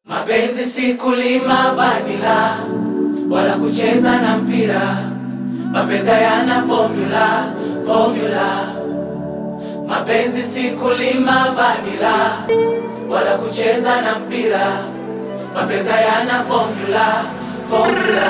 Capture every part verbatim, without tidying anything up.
Mapenzi si kulima vanila wala kucheza na mpira. Mapenzi yana formula, formula. Mapenzi si kulima vanila wala kucheza na mpira. Mapenzi yana formula, formula.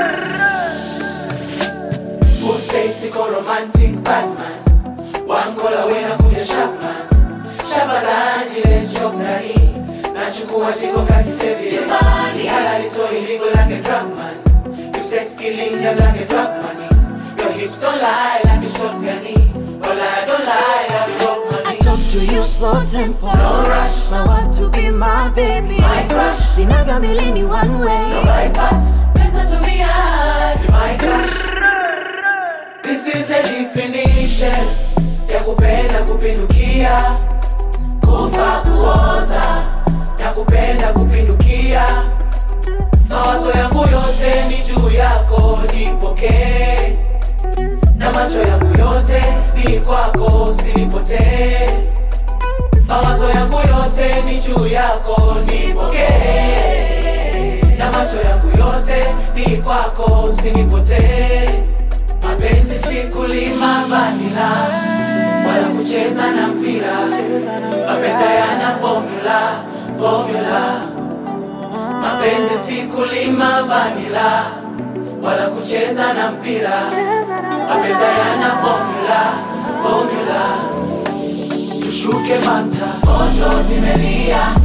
Who says siko romantic Batman? One call away na kuja Sharpman. Shabalaji le chok na hii nachukua jiko kati sevi Ni halali so illegal like a drug man. You sex killing them like a drug money. Your hips don't lie like a shotgunny. Well I don't lie, I broke money. I talk to you slow tempo, no rush. My want to be my baby, my crush. Sinaga milini one way, no bypass. Listen to me, I be my crush. This is a definition ya kupenda kupindukia, kufa kuoza na kupenda kupindukia. Mawazo yangu yote ni juu yako, nipokee. Na macho yangu yote ni kwako, usinipotee. Mawazo yangu yote ni juu yako, nipokee. Na macho yangu yote ni kwako, usinipotee. Mapenzi si kulima vanila wala kucheza na mpira. Mapenzi yana formula, formula. Mapenzi si kulima vanila wala kucheza na mpira. Mapenzi yana formula, formula. Tushuke manta, moto zimelia.